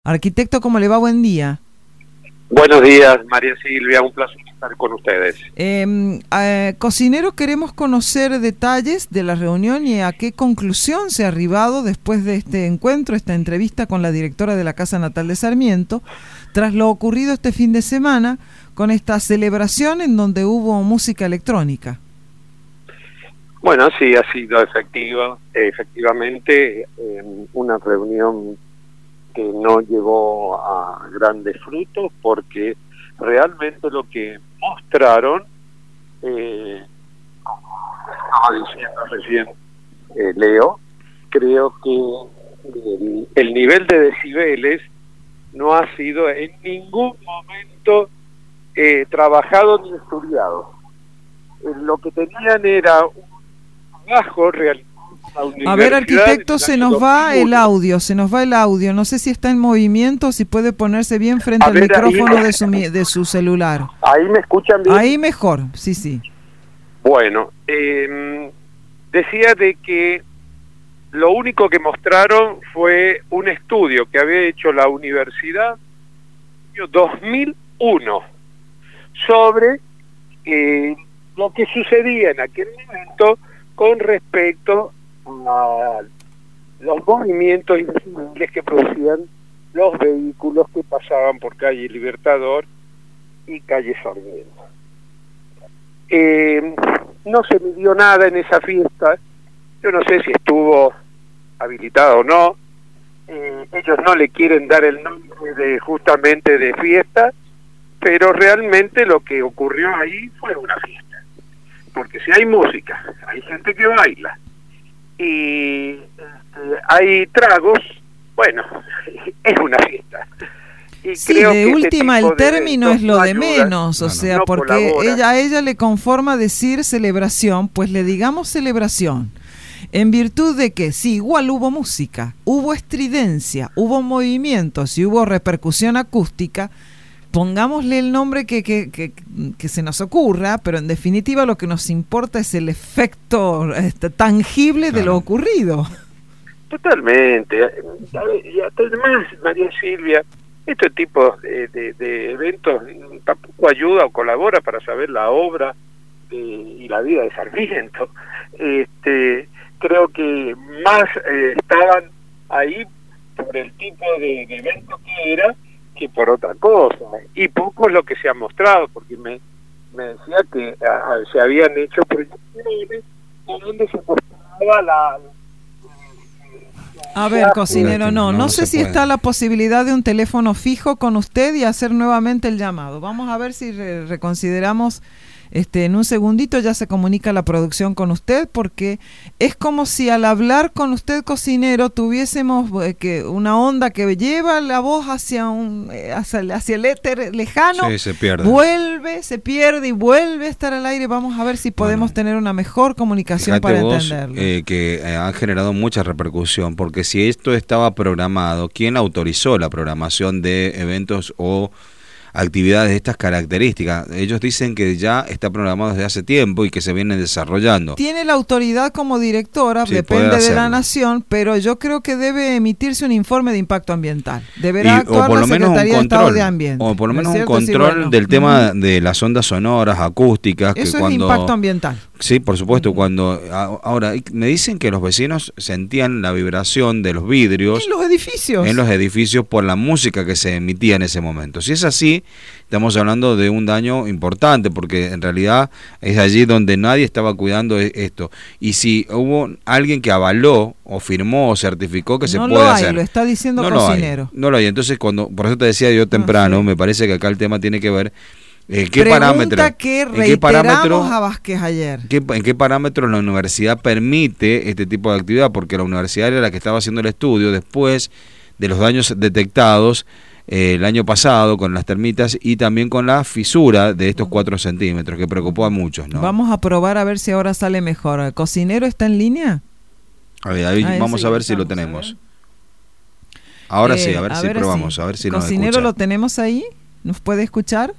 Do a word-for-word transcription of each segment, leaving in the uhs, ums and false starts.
Arquitecto, ¿cómo le va? Buen día. Buenos días, María Silvia, un placer estar con ustedes. Eh, eh, cocinero, queremos conocer detalles de la reunión y a qué conclusión se ha arribado después de este encuentro, esta entrevista con la directora de la Casa Natal de Sarmiento, tras lo ocurrido este fin de semana con esta celebración en donde hubo música electrónica. Bueno, sí, ha sido efectiva, efectivamente eh, una reunión que no llevó a grandes frutos porque realmente lo que mostraron, eh, como estaba diciendo recién eh, Leo, creo que el, el nivel de decibeles no ha sido en ningún momento eh, trabajado ni estudiado. Eh, lo que tenían era un trabajo realizado. A ver, arquitecto, se nos va el audio, se nos va el audio. No sé si está en movimiento, si puede ponerse bien frente al micrófono de su de su celular. ¿Ahí me escuchan bien? Ahí mejor, sí, sí. Bueno, eh, decía de que lo único que mostraron fue un estudio que había hecho la universidad en el año dos mil uno sobre eh, lo que sucedía en aquel momento con respecto a los movimientos invisibles que producían los vehículos que pasaban por calle Libertador y calle Sarmiento. Eh, no se midió nada en esa fiesta, yo no sé si estuvo habilitada o no, eh, ellos no le quieren dar el nombre de justamente de fiesta, pero realmente lo que ocurrió ahí fue una fiesta, porque si hay música, hay gente que baila, y este, hay tragos, bueno, es una fiesta. Y sí, creo de que última este el término es lo de ayuda, menos, o no, sea, no porque colabora. ella a ella le conforma decir celebración, pues le digamos celebración, en virtud de que sí, igual hubo música, hubo estridencia, hubo movimientos y hubo repercusión acústica. Pongámosle el nombre que, que, que, que se nos ocurra, pero en definitiva lo que nos importa es el efecto este, tangible claro. de lo ocurrido. Totalmente. Y además, María Silvia, este tipo de, de, de eventos tampoco ayuda o colabora para saber la obra de, y la vida de Sarmiento. Este, creo que más eh, estaban ahí por el tipo de, de evento que era, que por otra cosa, y poco es lo que se ha mostrado, porque me, me decía que a, se habían hecho proyecciones donde se mostraba la... A ver, cocinero, no, no, no sé si puede. Está la posibilidad de un teléfono fijo con usted y hacer nuevamente el llamado. Vamos a ver si re reconsideramos... Este, en un segundito ya se comunica la producción con usted, porque es como si al hablar con usted, cocinero, tuviésemos eh, que una onda que lleva la voz hacia un hacia, hacia el éter lejano, sí, se pierde. vuelve, se pierde y vuelve a estar al aire. Vamos a ver si podemos bueno, tener una mejor comunicación para vos, entenderlo. Eh, que eh, ha generado mucha repercusión, porque si esto estaba programado, ¿quién autorizó la programación de eventos o actividades de estas características? Ellos dicen que ya está programado desde hace tiempo y que se viene desarrollando. Tiene la autoridad como directora, sí, depende de la nación, pero yo creo que debe emitirse un informe de impacto ambiental. Deberá y, actuar o por la lo menos Secretaría un de Estado control, de Ambiente. o por lo menos ¿No un cierto? control sí, bueno. del tema uh-huh. de las ondas sonoras, acústicas. Eso que es cuando, impacto ambiental. Sí, por supuesto. Uh-huh. Cuando ahora me dicen que los vecinos sentían la vibración de los vidrios en los edificios, en los edificios por la música que se emitía en ese momento. Si es así, estamos hablando de un daño importante, porque en realidad es allí donde nadie estaba cuidando esto. Y si hubo alguien que avaló o firmó o certificó que no se puede lo hay, hacer, lo está diciendo no cocinero. Lo hay, no lo hay. Entonces, cuando por eso te decía yo temprano, no, sí. me parece que acá el tema tiene que ver eh, qué parámetros, que en qué parámetros a Vázquez ayer. Qué, en qué parámetros la universidad permite este tipo de actividad, porque la universidad era la que estaba haciendo el estudio después de los daños detectados Eh, el año pasado con las termitas y también con la fisura de estos cuatro centímetros que preocupó a muchos, ¿no? Vamos a probar a ver si ahora sale mejor. ¿El cocinero está en línea? A ver, ahí, ah, vamos a ver si lo tenemos. Ahora eh, sí, a ver a si ver probamos, así. a ver si nos ¿Cocinero lo tenemos ahí? ¿Nos puede escuchar?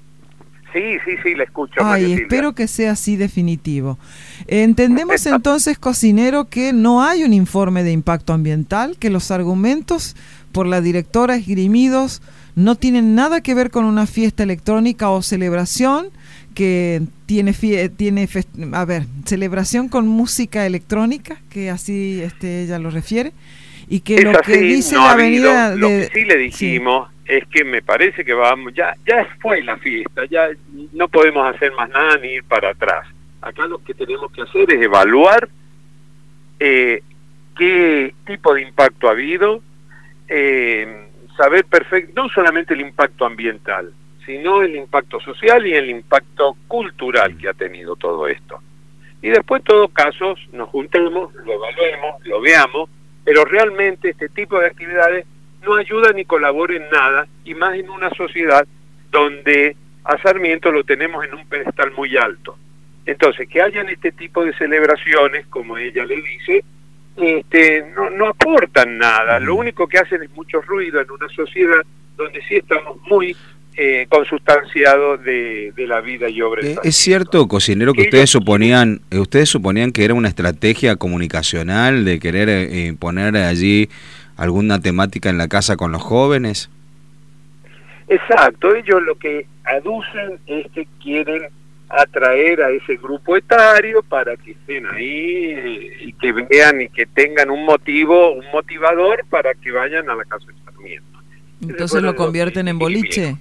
Sí, sí, sí, la escucho. Ay, espero que sea así definitivo. Entendemos entonces, cocinero, que no hay un informe de impacto ambiental, que los argumentos por la directora esgrimidos no tienen nada que ver con una fiesta electrónica o celebración que tiene, fie- tiene fest- a ver, celebración con música electrónica, que así este, ella lo refiere, y que es lo así, que dice no la ha habido, avenida... lo de, que sí le dijimos sí. es que me parece que vamos, ya, ya fue la fiesta, ya no podemos hacer más nada ni ir para atrás. Acá lo que tenemos que hacer es evaluar eh, qué tipo de impacto ha habido, eh, saber perfecto, no solamente el impacto ambiental, sino el impacto social y el impacto cultural que ha tenido todo esto. Y después, en todo caso, nos juntemos, lo evaluemos, lo veamos, pero realmente este tipo de actividades no ayudan ni colaboran en nada, y más en una sociedad donde a Sarmiento lo tenemos en un pedestal muy alto. Entonces, que hayan este tipo de celebraciones, como ella le dice, este, no, no aportan nada, lo único que hacen es mucho ruido en una sociedad donde sí estamos muy eh, consustanciados de, de la vida y obra. Eh, es cierto, cocinero, que ustedes suponían, eh, ustedes suponían que era una estrategia comunicacional de querer eh, poner allí alguna temática en la casa con los jóvenes. Exacto, ellos lo que aducen es que quieren atraer a ese grupo etario para que estén ahí eh, y que vean y que tengan un motivo, un motivador para que vayan a la casa de Sarmiento. Entonces lo convierten en boliche.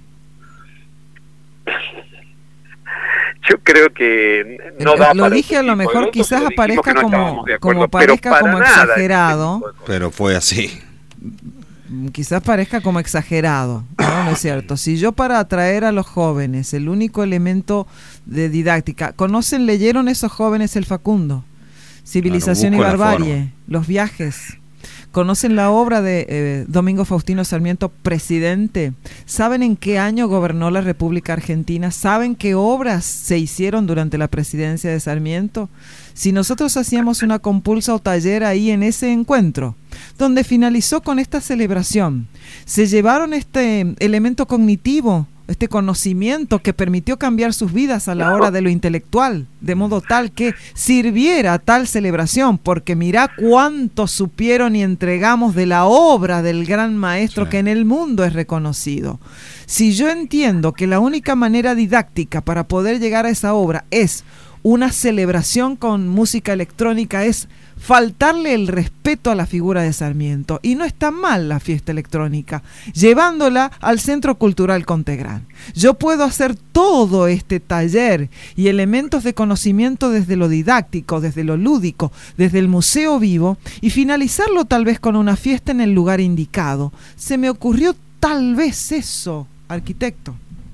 Yo creo que no da lo para dije a lo mejor quizás aparezca no como acuerdo, como parezca como exagerado, pero fue así. Quizás parezca como exagerado, ¿no? ¿No es cierto? Si yo, para atraer a los jóvenes, el único elemento de didáctica, ¿conocen, leyeron esos jóvenes el Facundo? Civilización claro, y barbarie, los viajes. ¿Conocen la obra de eh, Domingo Faustino Sarmiento, Presidente? ¿Saben en qué año gobernó la República Argentina? ¿Saben qué obras se hicieron durante la presidencia de Sarmiento? Si nosotros hacíamos una compulsa o taller ahí en ese encuentro, donde finalizó con esta celebración, se llevaron este elemento cognitivo, este conocimiento que permitió cambiar sus vidas a la hora de lo intelectual, de modo tal que sirviera tal celebración, porque mirá cuánto supieron y entregamos de la obra del gran maestro sí. que en el mundo es reconocido. Si yo entiendo que la única manera didáctica para poder llegar a esa obra es una celebración con música electrónica, es faltarle el respeto a la figura de Sarmiento. Y no está mal la fiesta electrónica, llevándola al Centro Cultural Contegrán. Yo puedo hacer todo este taller y elementos de conocimiento desde lo didáctico, desde lo lúdico, desde el museo vivo, y finalizarlo tal vez con una fiesta en el lugar indicado. Se me ocurrió tal vez eso, arquitecto.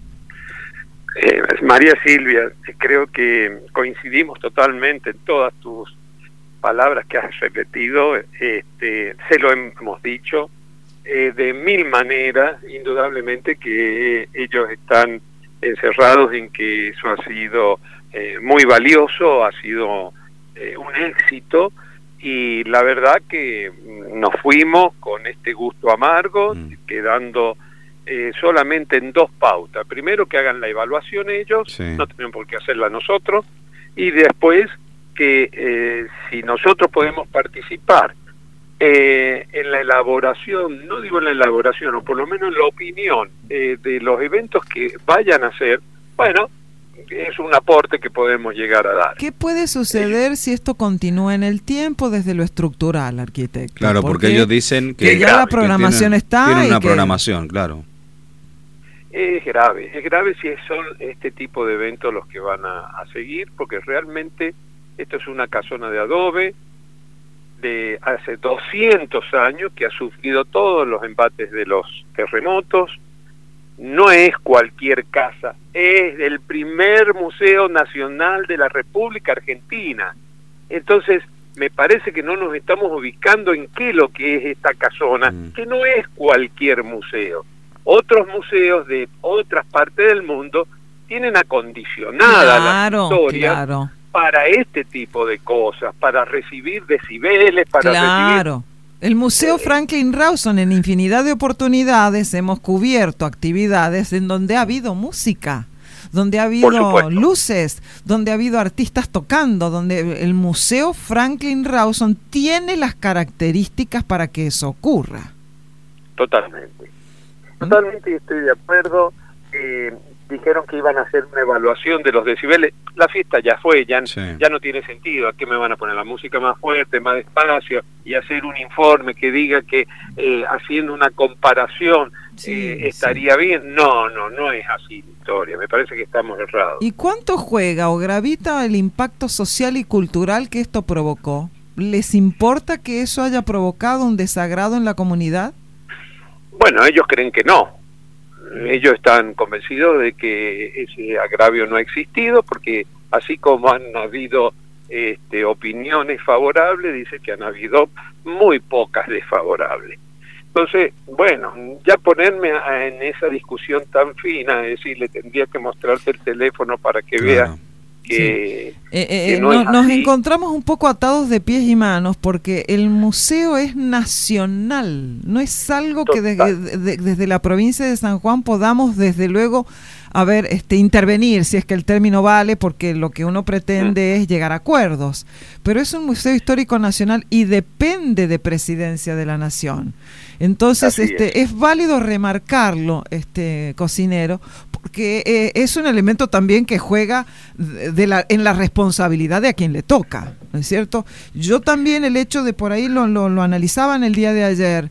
Eh, María Silvia, creo que coincidimos totalmente en todas tus palabras que has repetido. Este, se lo hemos dicho eh, de mil maneras, indudablemente que eh, ellos están encerrados en que eso ha sido eh, muy valioso, ha sido eh, un éxito, y la verdad que nos fuimos con este gusto amargo, mm. quedando Eh, solamente en dos pautas. Primero, que hagan la evaluación ellos, sí. no tenemos por qué hacerla nosotros, y después que eh, si nosotros podemos participar eh, en la elaboración, no digo en la elaboración, o por lo menos en la opinión eh, de los eventos que vayan a hacer, bueno, es un aporte que podemos llegar a dar. ¿Qué puede suceder eh, si esto continúa en el tiempo desde lo estructural, arquitecto? Claro, porque, porque ellos dicen que, que ya grave, la programación tienen, está. Tienen una y que... programación, claro. Es grave, es grave si son este tipo de eventos los que van a, a seguir, porque realmente esto es una casona de adobe de hace doscientos años que ha sufrido todos los embates de los terremotos. No es cualquier casa, es el primer museo nacional de la República Argentina. Entonces, me parece que no nos estamos ubicando en qué lo que es esta casona, mm. que no es cualquier museo. Otros museos de otras partes del mundo tienen acondicionada claro, la historia claro. para este tipo de cosas, para recibir decibeles, para claro. recibir... El Museo Franklin Rawson, en infinidad de oportunidades hemos cubierto actividades en donde ha habido música, donde ha habido luces, donde ha habido artistas tocando, donde el Museo Franklin Rawson tiene las características para que eso ocurra. totalmente. Totalmente estoy de acuerdo. Eh, dijeron que iban a hacer una evaluación de los decibeles. La fiesta ya fue, ya, sí. ya no tiene sentido. ¿A qué me van a poner la música más fuerte, más despacio? Y hacer un informe que diga que eh, haciendo una comparación sí, eh, estaría sí. bien. No, no, no es así la historia. Me parece que estamos errados. ¿Y cuánto juega o gravita el impacto social y cultural que esto provocó? ¿Les importa que eso haya provocado un desagrado en la comunidad? Bueno, ellos creen que no. Ellos están convencidos de que ese agravio no ha existido, porque así como han habido este, opiniones favorables, dice que han habido muy pocas desfavorables. Entonces, bueno, ya ponerme a, en esa discusión tan fina, es decir, le tendría que mostrarte el teléfono para que claro. vea que, sí. eh, eh, que no no, nos encontramos un poco atados de pies y manos, porque el museo es nacional, no es algo Total. que de, de, de, desde la provincia de San Juan podamos desde luego a ver este intervenir, si es que el término vale, porque lo que uno pretende mm. es llegar a acuerdos, pero es un museo histórico nacional y depende de Presidencia de la Nación. Entonces este es. es válido remarcarlo, este cocinero, porque eh, es un elemento también que juega de, de la, en la responsabilidad de a quien le toca, ¿no es cierto? Yo también el hecho de por ahí lo, lo, lo analizaba en el día de ayer.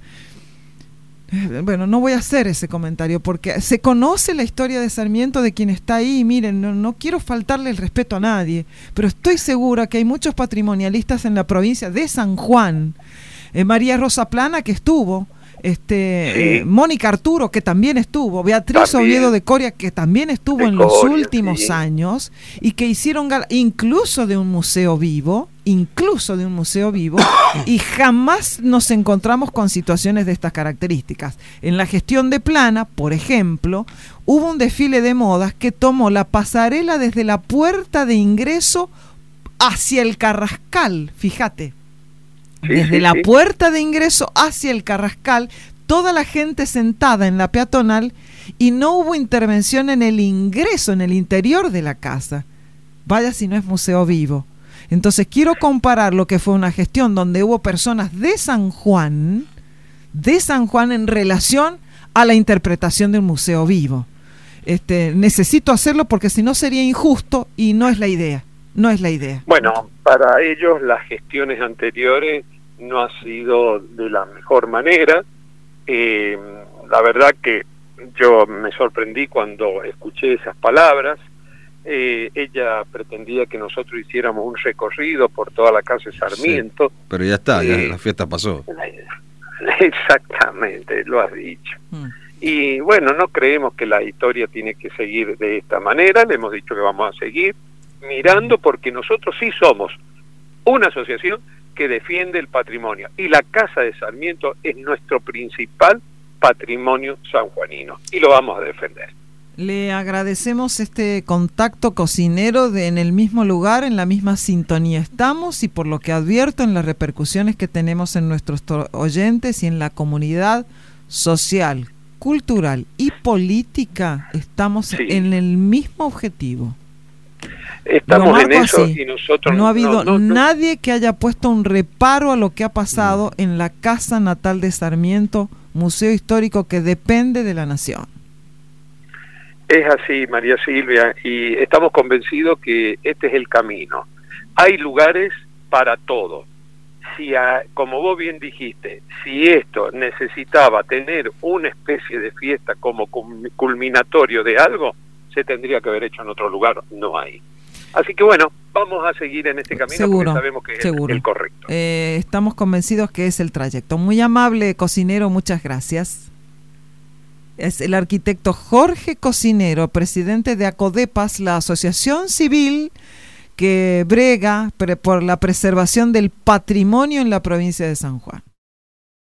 Bueno, no voy a hacer ese comentario porque se conoce la historia de Sarmiento, de quien está ahí, y miren, no, no quiero faltarle el respeto a nadie, pero estoy segura que hay muchos patrimonialistas en la provincia de San Juan, eh, María Rosa Plana, que estuvo, este sí. eh, Mónica Arturo, que también estuvo, Beatriz también. Oviedo de Coria, que también estuvo de en Coria, los últimos sí. años, y que hicieron gala, incluso de un museo vivo, incluso de un museo vivo, y jamás nos encontramos con situaciones de estas características. En la gestión de Plana, por ejemplo, hubo un desfile de modas que tomó la pasarela desde la puerta de ingreso hacia el Carrascal, fíjate. Desde la puerta de ingreso hacia el Carrascal, toda la gente sentada en la peatonal, y no hubo intervención en el ingreso, en el interior de la casa. Vaya si no es museo vivo. Entonces quiero comparar lo que fue una gestión donde hubo personas de San Juan, de San Juan en relación a la interpretación de un museo vivo. Este, necesito hacerlo porque si no sería injusto y no es la idea. No es la idea. Bueno, para ellos las gestiones anteriores no ha sido de la mejor manera. Eh, la verdad que yo me sorprendí cuando escuché esas palabras. Eh, ella pretendía que nosotros hiciéramos un recorrido por toda la calle Sarmiento. Sí, pero ya está, eh, ya la fiesta pasó. Exactamente, lo has dicho. Mm. Y bueno, no creemos que la historia tiene que seguir de esta manera, le hemos dicho que vamos a seguir mirando, porque nosotros sí somos una asociación que defiende el patrimonio, y la Casa de Sarmiento es nuestro principal patrimonio sanjuanino, y lo vamos a defender. Le agradecemos este contacto, cocinero, de en el mismo lugar, en la misma sintonía estamos, y por lo que advierto en las repercusiones que tenemos en nuestros oyentes y en la comunidad social, cultural y política, estamos sí. en el mismo objetivo. Estamos en eso así. Y nosotros no ha habido no, no, nadie no. que haya puesto un reparo a lo que ha pasado no. en la casa natal de Sarmiento, museo histórico que depende de la nación. Es así, María Silvia, y estamos convencidos que este es el camino. Hay lugares para todo. Si a, como vos bien dijiste, si esto necesitaba tener una especie de fiesta como culminatorio de algo, se tendría que haber hecho en otro lugar. No hay. Así que bueno, vamos a seguir en este camino seguro, porque sabemos que es el, el correcto. Eh, estamos convencidos que es el trayecto. Muy amable, cocinero, muchas gracias. Es el arquitecto Jorge Cocinero, presidente de ACODEPAS, la asociación civil que brega por la preservación del patrimonio en la provincia de San Juan.